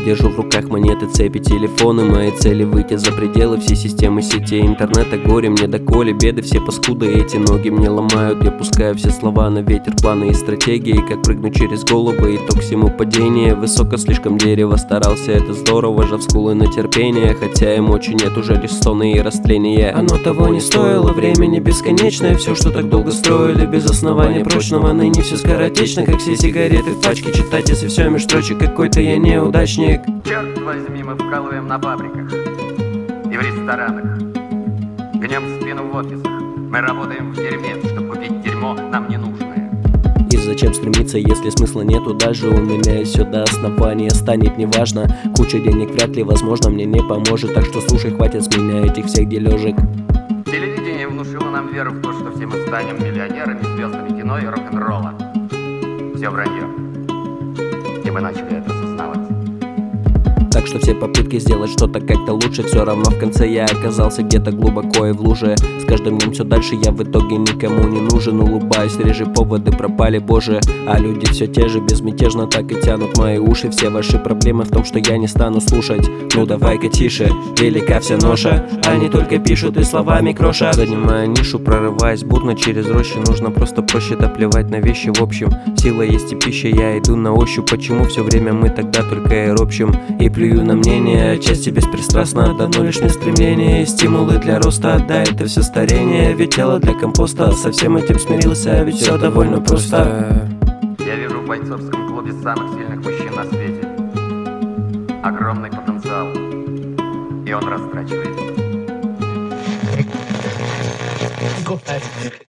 держу в руках монеты, цепи, телефоны. Мои цели выйти за пределы всей системы сетей интернета. Горе мне доколе, беды все паскуды, эти ноги мне ломают. Я пускаю все слова на ветер, планы и стратегии, как прыгнуть через головы, итог всему падение. Высоко слишком дерево, старался, это здорово, жав скулы на терпение, хотя эмоций нет, уже лишь стоны и растление. Оно того не стоило, времени бесконечное, все, что так долго строили, без основания прочного, ныне все скоротечно, как все сигареты в пачке. Читать, если все меж строчек, какой-то я неудачник. Черт возьми, мы вкалываем на фабриках и в ресторанах, гнем спину в офисах. Мы работаем в дерьме, чтобы купить дерьмо нам не нужное. И зачем стремиться, если смысла нету? Даже у меня и все до основания станет неважно. Куча денег вряд ли, возможно, мне не поможет. Так что слушай, хватит с меня этих всех дележек. Телевидение внушило нам веру в то, что все мы станем миллионерами, звездами кино и рок-н-ролла. Все вранье. И мы начали это осознавать. Так что все попытки сделать что-то как-то лучше, все равно в конце я оказался где-то глубоко и в луже. С каждым днем все дальше, я в итоге никому не нужен. Улыбаюсь, реже поводы пропали, боже. А люди все те же, безмятежно так и тянут мои уши. Все ваши проблемы в том, что я не стану слушать. Ну давай-ка тише, велика вся ноша. Они только пишут и словами крошат. Занимая нишу, прорываясь бурно через рощи. Нужно просто проще доплевать на вещи в общем. Сила есть и пища, я иду на ощупь. Почему все время мы тогда только и ропщим и плюю на мнение, отчасти беспристрастно, давно лишь не стремление. Стимулы для роста, да, это все старение. Ведь тело для компоста, со всем этим смирился, ведь все довольно просто. Я вижу в бойцовском клубе самых сильных мужчин на свете огромный потенциал, и он растрачивается.